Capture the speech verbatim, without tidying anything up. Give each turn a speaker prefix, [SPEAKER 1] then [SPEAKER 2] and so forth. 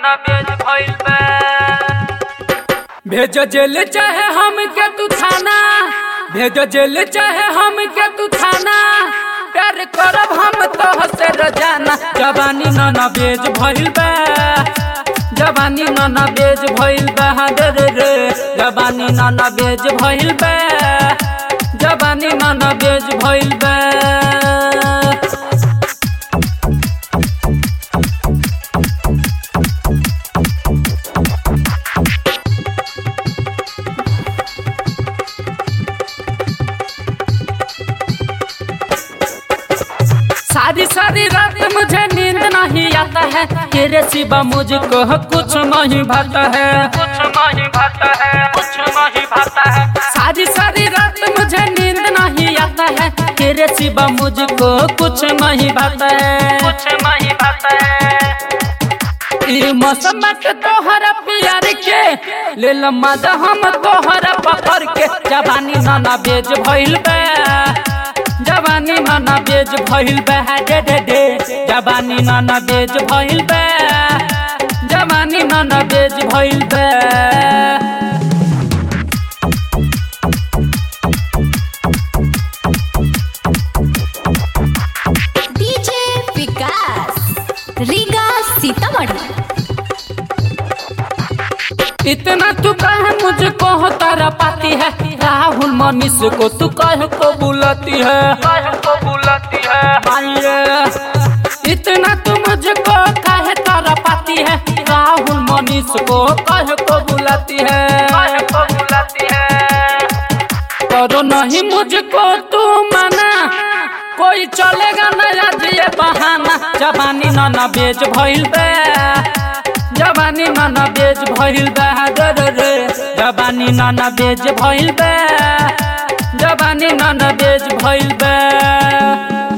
[SPEAKER 1] नाना बेज भइल बा। भेज जेल चाहे हम के तू थाना, भेज जेल चाहे हम के तू थाना, प्यार करब हम तोह से रोजाना। जवानी नाना बेज भइल बा, जवानी नाना बेज भइल बा रे रे रे। जवानी नाना बेज भइल बा, जवानी नाना बेज भइल बा। सारी सारी रात मुझे नींद नहीं आता है, तेरे सिवा मुझको कुछ नहीं भाता है, कुछ नहीं भाता है, कुछ नहीं भाता है। सारी सारी रात मुझे नींद नहीं आता है, तेरे सिवा मुझको कुछ नहीं भाता है, कुछ नहीं भाता है। ई मौसम के तोहरा प्यार के ले लम्मा हम तोहरा पकड़ के। जवानी नाना बेज भइल बा, जवानी नाना बेज भइल बा डे डे डे। जवानी नाना बेज भइल बा, जवानी नाना बेज भइल बा।
[SPEAKER 2] डीजे विकास रीगा सीतामढ़ी।
[SPEAKER 1] इतना तू कहे मुझको हो तारा पाती है, राहुल मनीष को तू कहे को बुलाती है, कहे को बुलाती है। इतना तू मुझको कहे तारा पाती है, राहुल मनीष को कहे को बुलाती है, कहे को बुलाती है। करो नहीं मुझको तू मना, कोई चलेगा नया ये बहाना। जवानी नाना बेज भइल बा, जवानी नाना बेज भइल बा रे रे रे। जवानी नाना बेज भइल बा, जवानी नाना बेज भइल बा।